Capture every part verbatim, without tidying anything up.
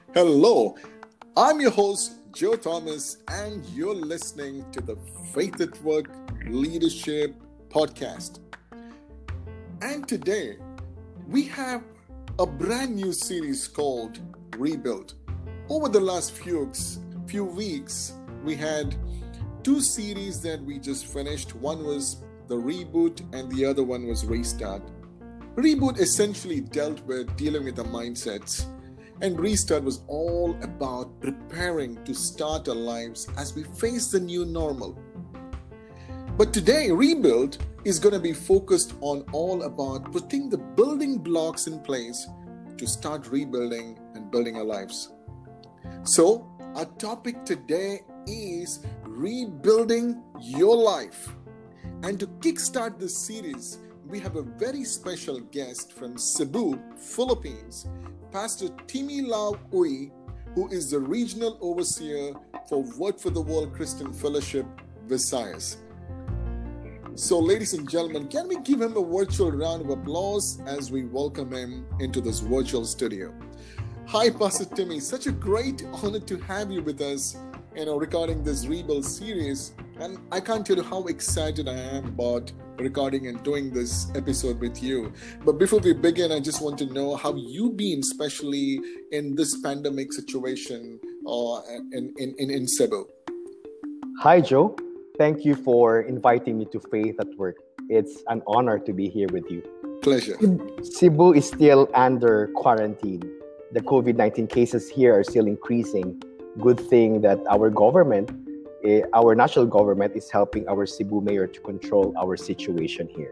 Hello, I'm your host, Joe Thomas, and you're listening to the Faith at Work Leadership Podcast. And today, we have a brand new series called Rebuild. Over the last few, few weeks, we had two series that we just finished. One was the Reboot, and the other one was Restart. Reboot essentially dealt with dealing with the mindsets. And Restart was all about preparing to start our lives as we face the new normal. But today, Rebuild is going to be focused on all about putting the building blocks in place to start rebuilding and building our lives. So, our topic today is rebuilding your life. And to kickstart this series, we have a very special guest from Cebu, Philippines, Pastor Timmy Lau Uy, who is the regional overseer for Word for the World Christian Fellowship, Visayas. So, ladies and gentlemen, can we give him a virtual round of applause as we welcome him into this virtual studio? Hi, Pastor Timmy. Such a great honor to have you with us, you know, recording this Rebuild series. And I can't tell you how excited I am about recording and doing this episode with you. But before we begin, I just want to know how you've been, especially in this pandemic situation uh, in, in, in, in Cebu. Hi, Joe. Thank you for inviting me to Faith at Work. It's an honor to be here with you. Pleasure. Cebu is still under quarantine. The covid nineteen cases here are still increasing. Good thing that our government Our national government is helping our Cebu mayor to control our situation here.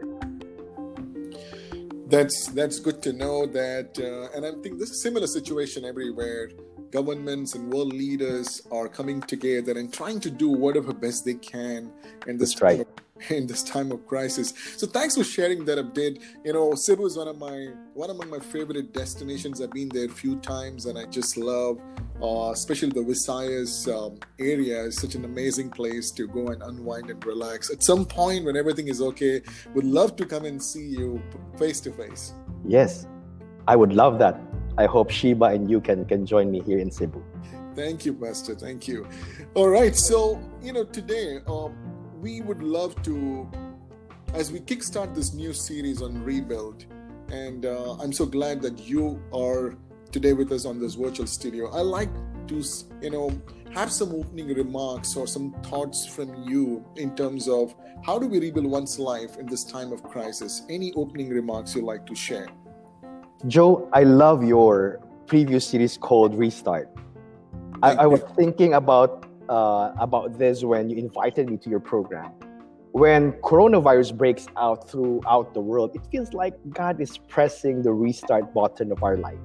That's that's good to know that, uh, and I think this is a similar situation everywhere. Governments and world leaders are coming together and trying to do whatever best they can in this That's right. time of, in this time of crisis. So thanks for sharing that update. You know, Cebu is one of my one among my favorite destinations. I've been there a few times, and I just love, uh, especially the Visayas um, area. Is such an amazing place to go and unwind and relax. At some point, when everything is okay, would love to come and see you face to face. Yes, I would love that. I hope Sheba and you can, can join me here in Cebu. Thank you, Pastor. Thank you. All right. So, you know, today um, we would love to, as we kickstart this new series on Rebuild, and uh, I'm so glad that you are today with us on this virtual studio. I like to, you know, have some opening remarks or some thoughts from you in terms of how do we rebuild one's life in this time of crisis? Any opening remarks you'd like to share? Joe, I love your previous series called Restart. I, I was thinking about uh, about this when you invited me to your program. When coronavirus breaks out throughout the world, it feels like God is pressing the restart button of our life.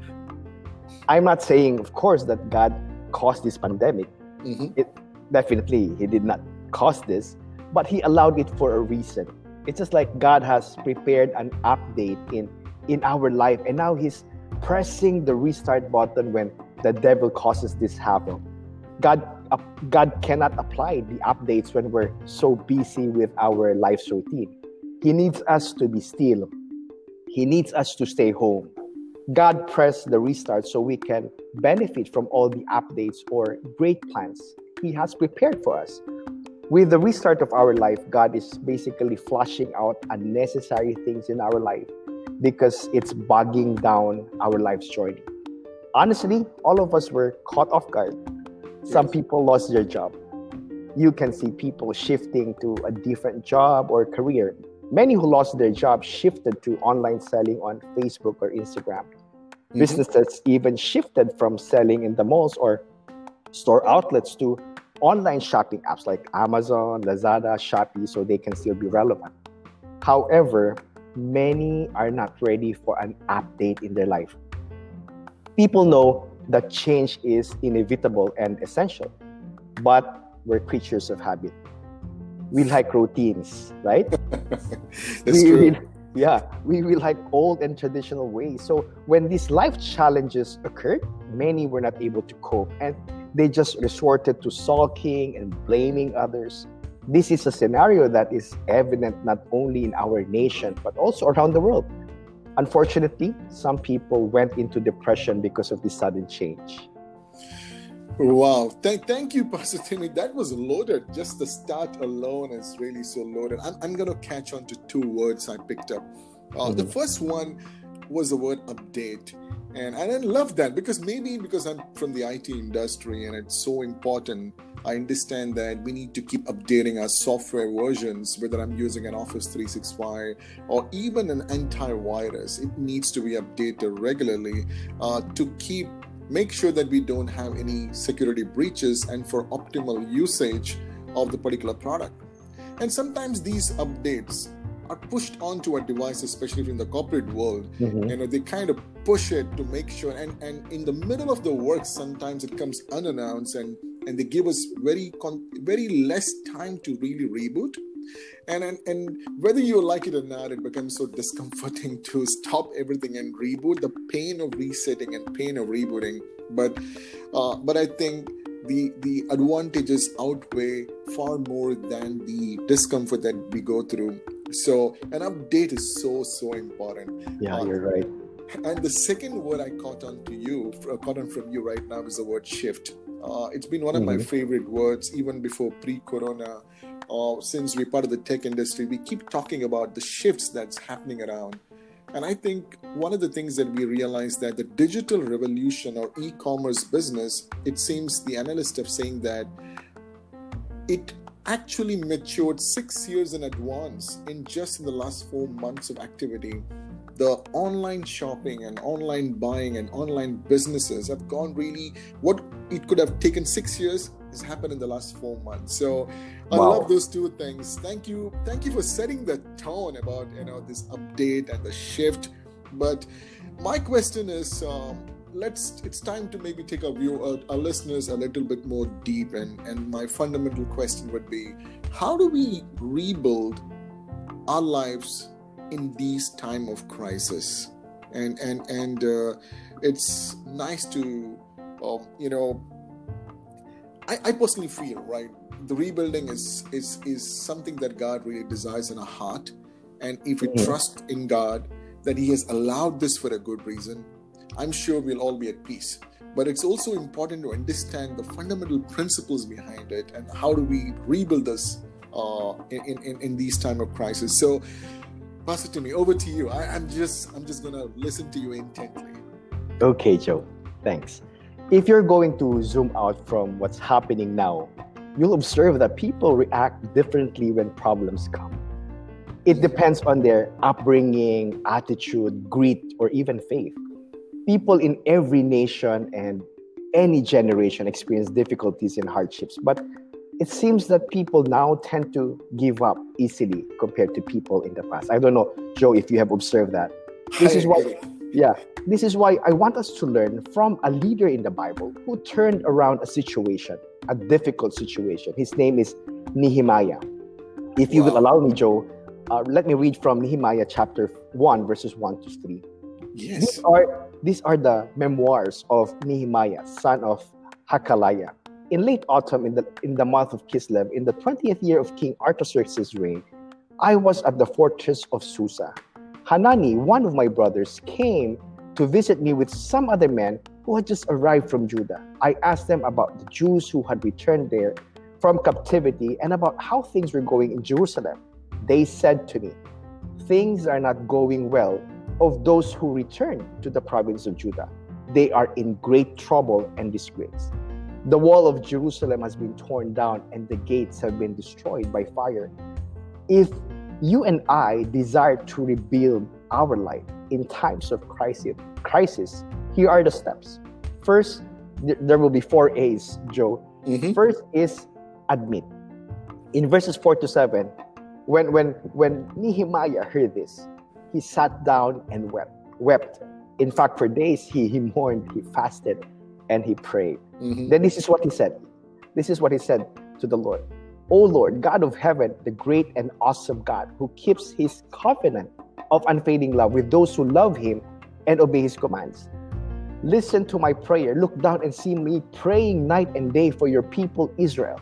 I'm not saying, of course, that God caused this pandemic. Mm-hmm. It definitely, He did not cause this, but He allowed it for a reason. It's just like God has prepared an update in in our life, and now He's pressing the restart button when the devil causes this havoc. God, uh, God cannot apply the updates when we're so busy with our life's routine. He needs us to be still. He needs us to stay home. God pressed the restart so we can benefit from all the updates or great plans He has prepared for us. With the restart of our life, God is basically flushing out unnecessary things in our life because it's bogging down our life's journey. Honestly, all of us were caught off guard. Some Yes. people lost their job. You can see people shifting to a different job or career. Many who lost their job shifted to online selling on Facebook or Instagram. Mm-hmm. Businesses even shifted from selling in the malls or store outlets to online shopping apps like Amazon, Lazada, Shopee, so they can still be relevant. However, many are not ready for an update in their life. People know that change is inevitable and essential, but we're creatures of habit. We like routines, right? That's we, true. we- yeah, we, we like old and traditional ways. So when these life challenges occurred, many were not able to cope, and they just resorted to sulking and blaming others. This is a scenario that is evident not only in our nation, but also around the world. Unfortunately, some people went into depression because of this sudden change. Wow. Thank, thank you, Pastor Timmy. That was loaded. Just the start alone is really so loaded. I'm, I'm going to catch on to two words I picked up. Uh, Mm-hmm. The first one was the word update. And, and I love that because maybe because I'm from the I T industry and it's so important. I understand that we need to keep updating our software versions, whether I'm using an Office three sixty-five or even an antivirus. It needs to be updated regularly uh, to keep make sure that we don't have any security breaches and for optimal usage of the particular product. And sometimes these updates are pushed onto our device, especially in the corporate world. Mm-hmm. You know, they kind of push it to make sure, and, and in the middle of the work, sometimes it comes unannounced, and, and they give us very con- very less time to really reboot. And, and and whether you like it or not, it becomes so discomforting to stop everything and reboot. The pain of resetting and pain of rebooting, but uh, but I think the the advantages outweigh far more than the discomfort that we go through. So an update is so so important. Yeah, Uh, you're right. and the second word I caught on to you, uh, caught on from you right now is the word shift. Uh, it's been one of my Mm-hmm. favorite words, even before pre-corona. Uh, since we're part of the tech industry, we keep talking about the shifts that's happening around. And I think one of the things that we realize that the digital revolution or e-commerce business, it seems the analysts are saying that it actually matured six years in advance in just in the last four months of activity. The online shopping and online buying and online businesses have gone really, what it could have taken six years has happened in the last four months. So I Wow. love those two things. Thank you. Thank you for setting the tone about, you know, this update and the shift. But my question is, um, let's, it's time to maybe take our view, uh, our listeners a little bit more deep. And, and my fundamental question would be, how do we rebuild our lives in these time of crisis? And and and uh, it's nice to um, you know I, I personally feel, right, the rebuilding is is is something that God really desires in our heart. And if we Mhm. trust in God that He has allowed this for a good reason, I'm sure we'll all be at peace. But it's also important to understand the fundamental principles behind it and how do we rebuild this uh, in, in in these time of crisis. So Pastor Timmy, over to you. I, I'm just I'm just gonna listen to you intently. Okay, Joe. Thanks. If you're going to zoom out from what's happening now, you'll observe that people react differently when problems come. It depends on their upbringing, attitude, grit, or even faith. People in every nation and any generation experience difficulties and hardships, but it seems that people now tend to give up easily compared to people in the past. I don't know, Joe, if you have observed that. This I is why, agree. yeah, this is why I want us to learn from a leader in the Bible who turned around a situation, a difficult situation. His name is Nehemiah. If you will Wow. allow me, Joe, uh, let me read from Nehemiah chapter one, verses one to three. Yes. These are these are the memoirs of Nehemiah, son of Hakaliah. In late autumn, in the in the month of Kislev, in the twentieth year of King Artaxerxes' reign, I was at the fortress of Susa. Hanani, one of my brothers, came to visit me with some other men who had just arrived from Judah. I asked them about the Jews who had returned there from captivity and about how things were going in Jerusalem. They said to me, "Things are not going well of those who return to the province of Judah. They are in great trouble and disgrace. The wall of Jerusalem has been torn down and the gates have been destroyed by fire. If you and I desire to rebuild our life in times of crisis, crisis, here are the steps. First, th- there will be four A's, Joe. Mhm. First is admit. In verses four to seven, when when when Nehemiah heard this, he sat down and wept. Wept. In fact, for days he, he mourned, he fasted, and he prayed. Mhm. Then this is what he said. This is what he said to the Lord. O Lord, God of heaven, the great and awesome God, who keeps his covenant of unfading love with those who love him and obey his commands. Listen to my prayer. Look down and see me praying night and day for your people Israel.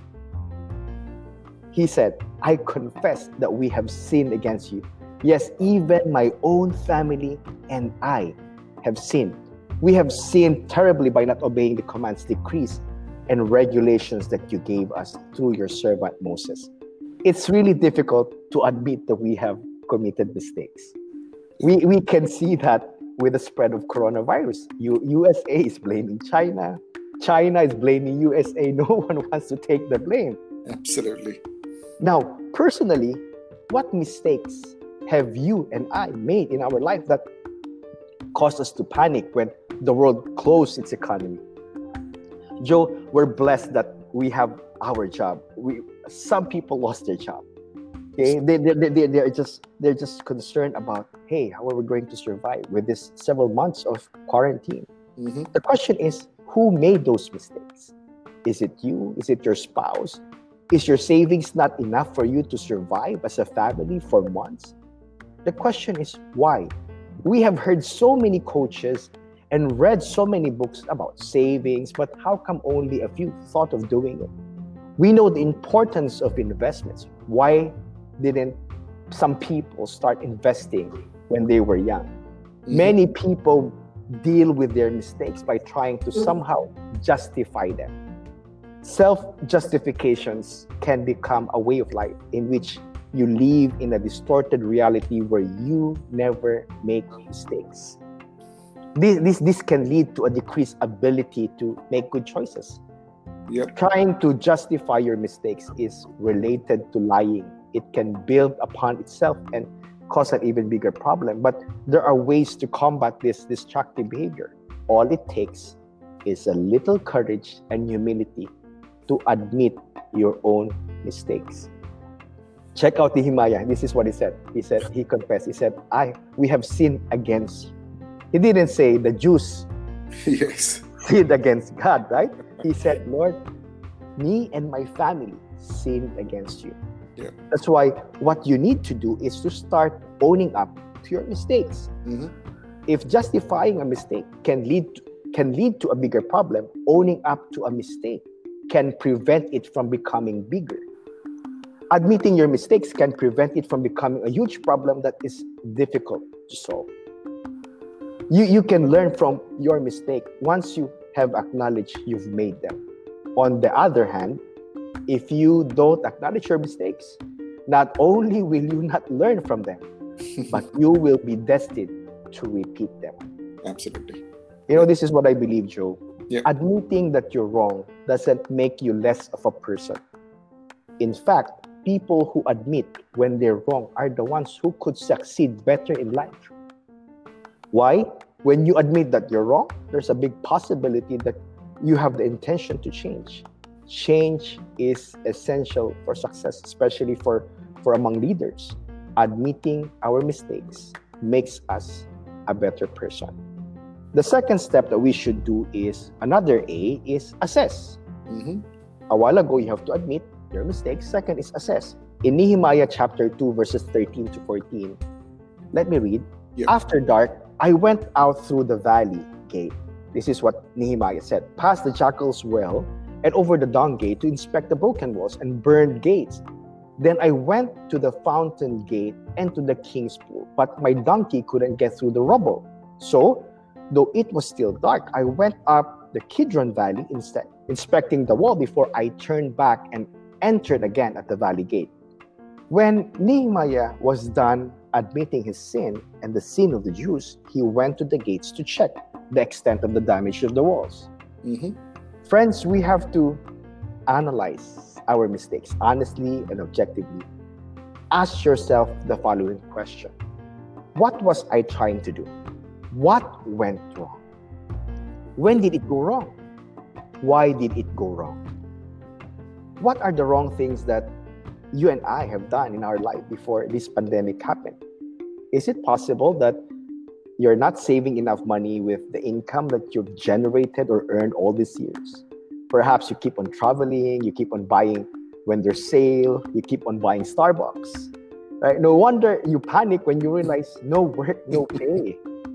He said, I confess that we have sinned against you. Yes, even my own family and I have sinned. We have sinned terribly by not obeying the commands, decrees, and regulations that you gave us through your servant Moses. It's really difficult to admit that we have committed mistakes. We, we can see that with the spread of coronavirus. U, U S A is blaming China. China is blaming U S A. No one wants to take the blame. Absolutely. Now, personally, what mistakes have you and I made in our life that caused us to panic when the world closed its economy? Joe, we're blessed that we have our job. We some people lost their job. Okay, they they they they're just they're just concerned about, hey, how are we going to survive with this several months of quarantine? Mm-hmm. The question is, who made those mistakes? Is it you? Is it your spouse? Is your savings not enough for you to survive as a family for months? The question is why? We have heard so many coaches and read so many books about savings, but how come only a few thought of doing it? We know the importance of investments. Why didn't some people start investing when they were young? Mm-hmm. Many people deal with their mistakes by trying to somehow justify them. Self-justifications can become a way of life in which you live in a distorted reality where you never make mistakes. This, this, this can lead to a decreased ability to make good choices. Yep. Trying to justify your mistakes is related to lying. It can build upon itself and cause an even bigger problem. But there are ways to combat this destructive behavior. All it takes is a little courage and humility to admit your own mistakes. Check out Nehemiah. This is what he said. He said, he confessed. He said, I, we have sinned against you. He didn't say the Jews Yes. sinned against God, right? He said, Lord, me and my family sinned against you. Yeah. That's why what you need to do is to start owning up to your mistakes. Mm-hmm. If justifying a mistake can lead to, can lead to a bigger problem, owning up to a mistake can prevent it from becoming bigger. Admitting your mistakes can prevent it from becoming a huge problem that is difficult to solve. You, you can learn from your mistake once you have acknowledged you've made them. On the other hand, if you don't acknowledge your mistakes, not only will you not learn from them, but you will be destined to repeat them. Absolutely. You know, this is what I believe, Joe. Yeah. Admitting that you're wrong doesn't make you less of a person. In fact, people who admit when they're wrong are the ones who could succeed better in life. Why? When you admit that you're wrong, there's a big possibility that you have the intention to change. Change is essential for success, especially for, for among leaders. Admitting our mistakes makes us a better person. The second step that we should do is, another A, is assess. Mm-hmm. A while ago, you have to admit your mistakes. Second is assess. In Nehemiah chapter two, verses thirteen to fourteen, let me read. Yeah. After dark, I went out through the valley gate. This is what Nehemiah said. Past the jackal's well and over the dung gate to inspect the broken walls and burned gates. Then I went to the fountain gate and to the king's pool, but my donkey couldn't get through the rubble. So, though it was still dark, I went up the Kidron Valley instead, inspecting the wall before I turned back and entered again at the valley gate. When Nehemiah was done admitting his sin and the sin of the Jews, he went to the gates to check the extent of the damage of the walls. Mm-hmm. Friends, we have to analyze our mistakes honestly and objectively. Ask yourself the following question. What was I trying to do? What went wrong? When did it go wrong? Why did it go wrong? What are the wrong things that you and I have done in our life before this pandemic happened? Is it possible that you're not saving enough money with the income that you've generated or earned all these years? Perhaps you keep on traveling, you keep on buying when there's sale, you keep on buying Starbucks. Right? No wonder you panic when you realize no work, no pay.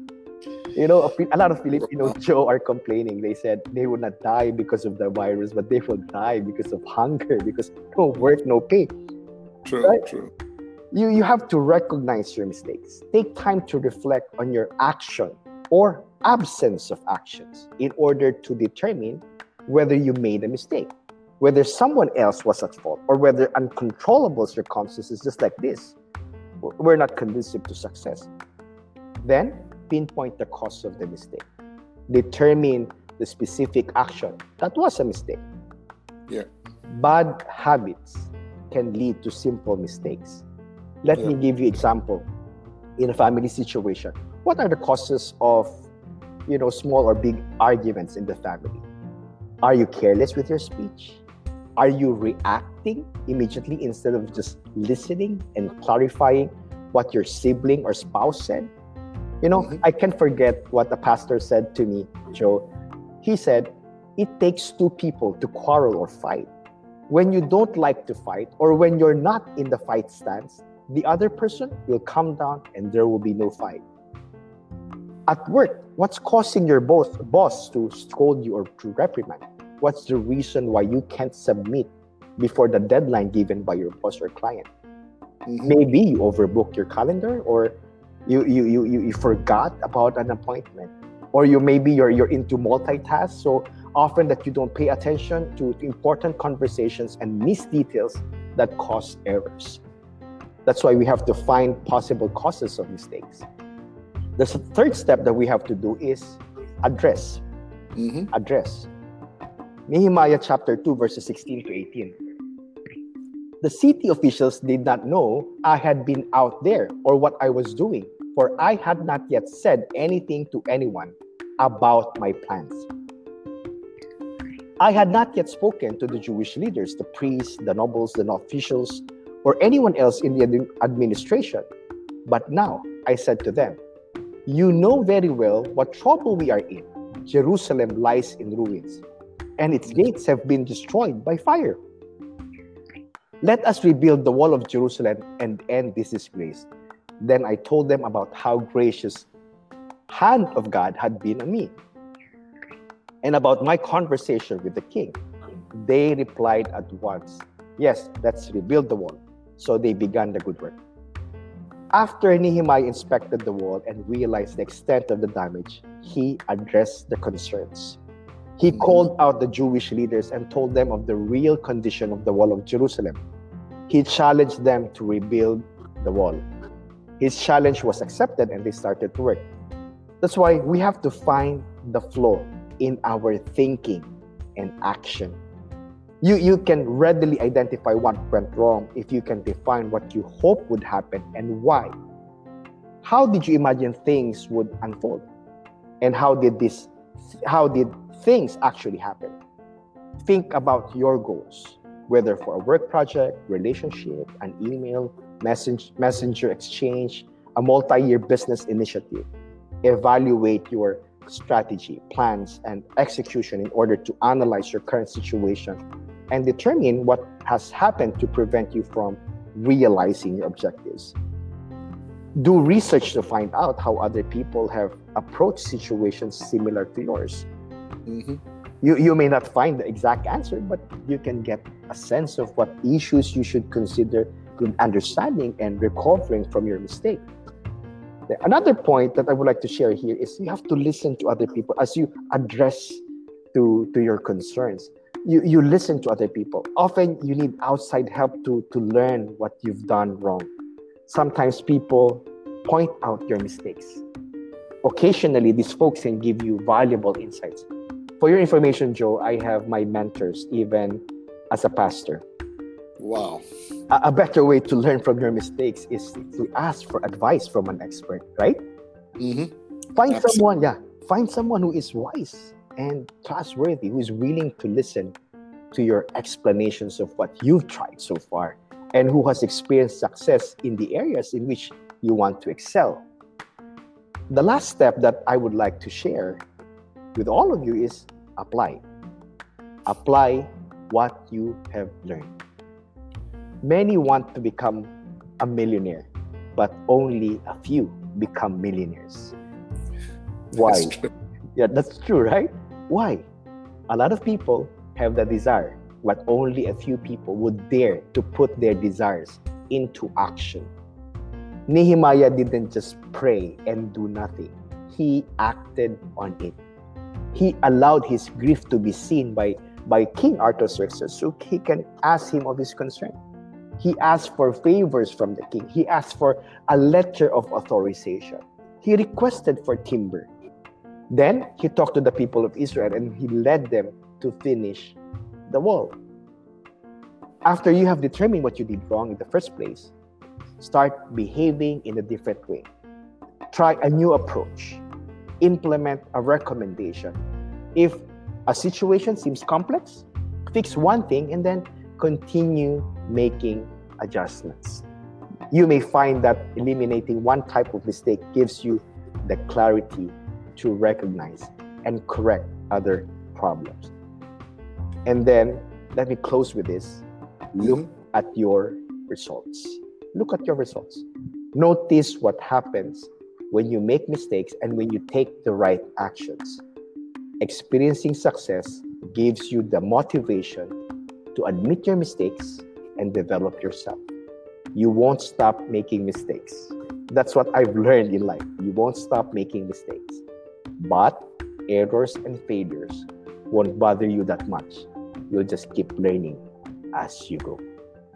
You know, a, a lot of Filipinos, Joe, are complaining. They said they would not die because of the virus, but they will die because of hunger, because no work, no pay. True, right? true. You, you have to recognize your mistakes. Take time to reflect on your action or absence of actions in order to determine whether you made a mistake, whether someone else was at fault, or whether uncontrollable circumstances just like this were not conducive to success. Then, pinpoint the cause of the mistake. Determine the specific action that was a mistake. Yeah. Bad habits can lead to simple mistakes. Let Yeah. me give you example. In a family situation, what are the causes of, you know, small or big arguments in the family? Are you careless with your speech? Are you reacting immediately instead of just listening and clarifying what your sibling or spouse said? You know, Mhm. I can't forget what the pastor said to me, Joe. He said, it takes two people to quarrel or fight. When you don't like to fight, or when you're not in the fight stance, the other person will come down and there will be no fight. At work, what's causing your both boss to scold you or to reprimand? What's the reason why you can't submit before the deadline given by your boss or client? Mhm. Maybe you overbook your calendar, or you you you you, you forgot about an appointment, or you maybe you're you're into multitask so often that you don't pay attention to, to important conversations and miss details that cause errors. That's why we have to find possible causes of mistakes. The third step that we have to do is address. Mhm. Address. Nehemiah chapter two, verses sixteen to eighteen. The city officials did not know I had been out there or what I was doing, for I had not yet said anything to anyone about my plans. I had not yet spoken to the Jewish leaders, the priests, the nobles, the officials, or anyone else in the ad- administration. But now I said to them, you know very well what trouble we are in. Jerusalem lies in ruins, and its gates have been destroyed by fire. Let us rebuild the wall of Jerusalem and end this disgrace. Then I told them about how gracious hand of God had been on me, and about my conversation with the king. They replied at once, yes, let's rebuild the wall. So they began the good work. After Nehemiah inspected the wall and realized the extent of the damage, he addressed the concerns. He Mhm. called out the Jewish leaders and told them of the real condition of the wall of Jerusalem. He challenged them to rebuild the wall. His challenge was accepted and they started to work. That's why we have to find the flow in our thinking and action. You, you can readily identify what went wrong if you can define what you hope would happen and why. How did you imagine things would unfold? And how did this how did things actually happen? Think about your goals, whether for a work project, relationship, an email, message, messenger exchange, a multi-year business initiative. Evaluate your strategy, plans, and execution in order to analyze your current situation and determine what has happened to prevent you from realizing your objectives. Do research to find out how other people have approached situations similar to yours. Mhm. You, you may not find the exact answer, but you can get a sense of what issues you should consider in understanding and recovering from your mistake. Another point that I would like to share here is you have to listen to other people as you address to, to your concerns. You, you listen to other people. Often you need outside help to, to learn what you've done wrong. Sometimes people point out your mistakes. Occasionally, these folks can give you valuable insights. For your information, Joe, I have my mentors even as a pastor. Wow. A, a better way to learn from your mistakes is to ask for advice from an expert, right? Mhm. Find Absolutely. someone, yeah, find someone who is wise and trustworthy, who is willing to listen to your explanations of what you've tried so far and who has experienced success in the areas in which you want to excel. The last step that I would like to share with all of you is apply. Apply what you have learned. Many want to become a millionaire, but only a few become millionaires. Why? That's true. Yeah, that's true, right? Why? A lot of people have the desire, but only a few people would dare to put their desires into action. Nehemiah didn't just pray and do nothing. He acted on it. he allowed his grief to be seen by, by King Artaxerxes so he can ask him of his concern. He asked for favors from the king. He asked for a letter of authorization. He requested for timber. Then he talked to the people of Israel and he led them to finish the wall. After you have determined what you did wrong in the first place, start behaving in a different way. Try a new approach. Implement a recommendation. If a situation seems complex, fix one thing and then continue making adjustments. You may find that eliminating one type of mistake gives you the clarity to recognize and correct other problems. And then, let me close with this. Look mm-hmm. at your results. Look at your results. Notice what happens when you make mistakes and when you take the right actions. Experiencing success gives you the motivation to admit your mistakes and develop yourself. You won't stop making mistakes. That's what I've learned in life. You won't stop making mistakes. But errors and failures won't bother you that much. You'll just keep learning as you go.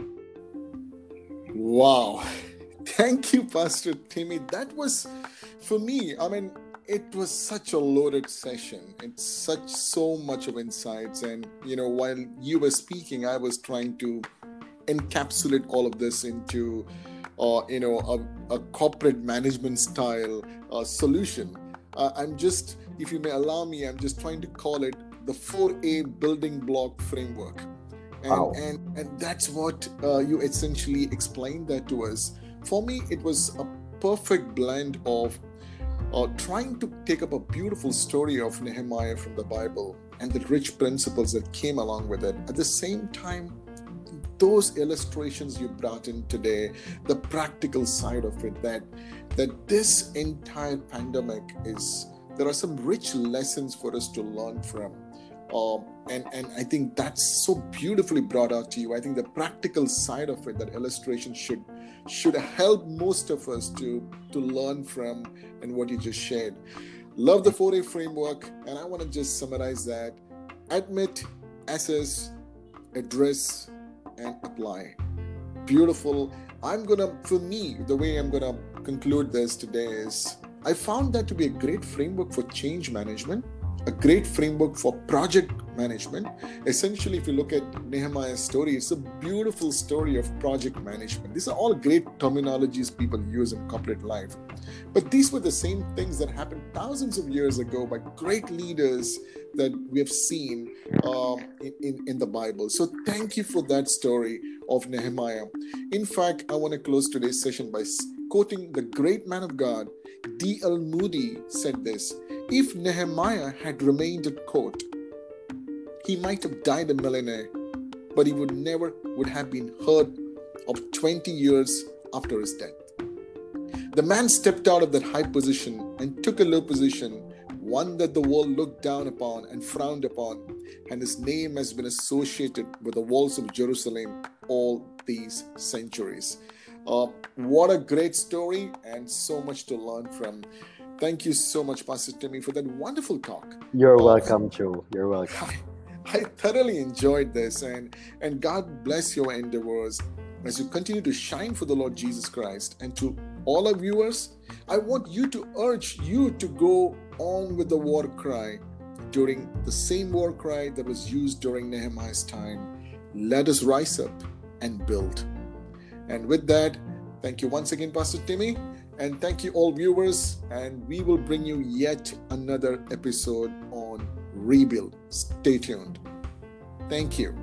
Wow. Thank you, Pastor Timmy. That was, for me, I mean, it was such a loaded session. It's such so much of insights. And, you know, while you were speaking, I was trying to encapsulate all of this into, uh, you know, a, a corporate management style uh, solution. Uh, I'm just, if you may allow me, I'm just trying to call it the four A building block framework. And, wow. and, and that's what uh, you essentially explained that to us. For me, it was a perfect blend of uh, trying to take up a beautiful story of Nehemiah from the Bible and the rich principles that came along with it. At the same time, those illustrations you brought in today, the practical side of it, that that this entire pandemic is, there are some rich lessons for us to learn from. Um, and, and I think that's so beautifully brought out to you. I think the practical side of it, that illustration should should help most of us to, to learn from and what you just shared. Love the four A framework, and I want to just summarize that. Admit, assess, address, and apply. Beautiful. I'm gonna, for me, the way I'm gonna conclude this today is, I found that to be a great framework for change management, a great framework for project management. Essentially, if you look at Nehemiah's story, it's a beautiful story of project management. These are all great terminologies people use in corporate life. But these were the same things that happened thousands of years ago by great leaders that we have seen um, in, in, in the Bible. So thank you for that story of Nehemiah. In fact, I want to close today's session by quoting the great man of God, D L Moody said this: if Nehemiah had remained at court, he might have died a millionaire, but he would never would have been heard of twenty years after his death. The man stepped out of that high position and took a low position, one that the world looked down upon and frowned upon, and his name has been associated with the walls of Jerusalem all these centuries. Uh, what a great story, and so much to learn from. Thank you so much, Pastor Timmy, for that wonderful talk. You're uh, welcome, Joe. You're welcome. I, I thoroughly enjoyed this, and, and God bless your endeavors as you continue to shine for the Lord Jesus Christ. And to all our viewers, I want you to urge you to go on with the war cry during the same war cry that was used during Nehemiah's time. Let us rise up and build. And with that, thank you once again, Pastor Timmy. And thank you all viewers. And we will bring you yet another episode on Rebuild. Stay tuned. Thank you.